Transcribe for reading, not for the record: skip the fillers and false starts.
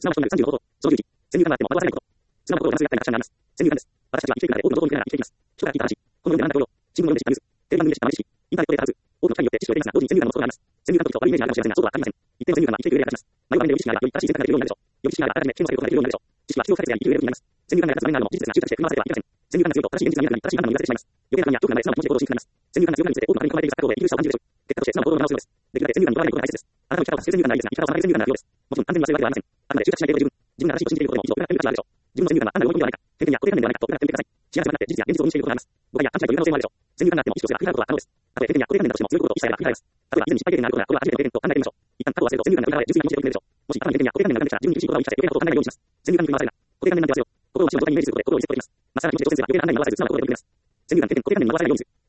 すなわちという35こと、その11、先入観があっても惑わされないこと。すなわちことを話す学会がたくさんあります。先入観です。私たちは生きていく中で多くのことを見ています。人から聞いた話、この世の中の話、新聞を読んで知ったニュース、テレビ番組で知った豆知識、インターネットで得たはず、多くの機会によって知識を得ていますが、同時に先入観のもとがあります。先入観と悪いイメージがあるかもしれませんが、そうはありません。一定の先入観は生きていく上で役立ちます。迷わないように知識があれば、より正しい選択ができるようになるでしょう。より知識があれば、改めて検査することができるようになるでしょう。知識は必要不可欠であり、生きる上で役に立ちます。先入観が役立つ場面があるのも事実ですが、執着して振り回されてはいけません。先入観が強いと正しい現実が見えなくなり、正しい判断を見出せてしまいます。余計な感や欲がない素直な気持ちで行動しにくくなります。先入観が強いについて多くの方に考えている錯覚を得、生きるさを感じるでしょう。結果として素直な行動を直すようです。できるだけ先入観にとらわれないことが大切です。あなたの生き方を達成先入観がないですが、生き方を定め先入観が必要です。もちろん完全に忘れるわけではありません。あくまで執着しない程度自分が正しいと信じていることでも一度裏返る価値があるでしょう。自分の先入観が単なる思い込みではないか、偏見や固定観念ではないかと裏返ってみてください。幸せがなって事実や現実を認識していることがあります。誤解や勘違いという可能性もあるでしょう。先入観があっても意思とすれば繰り返すことは可能です。たとえ偏見や固定観念だとしても強いことを意識さえば繰り返す。例えば以前に失敗経験があることがこれは初めての経験と考えてみましょう。一旦過去を忘れると先入観が裏返れ純粋な気持ちで受け入れるでしょう。もし頭に偏見や固定観念が浮かんできたら自分に厳しい言葉を言い聞かせ余計なことを考えないようにします。先入観に振り回されるな。固定観念なんて忘れよ。心を真の状態にイメージすることで心をリセットできます。まっさらな気持ちで挑戦すれば余計な観念に惑わされず素直な行動できます。先入観、偏見、固定観念に惑わされないようにする。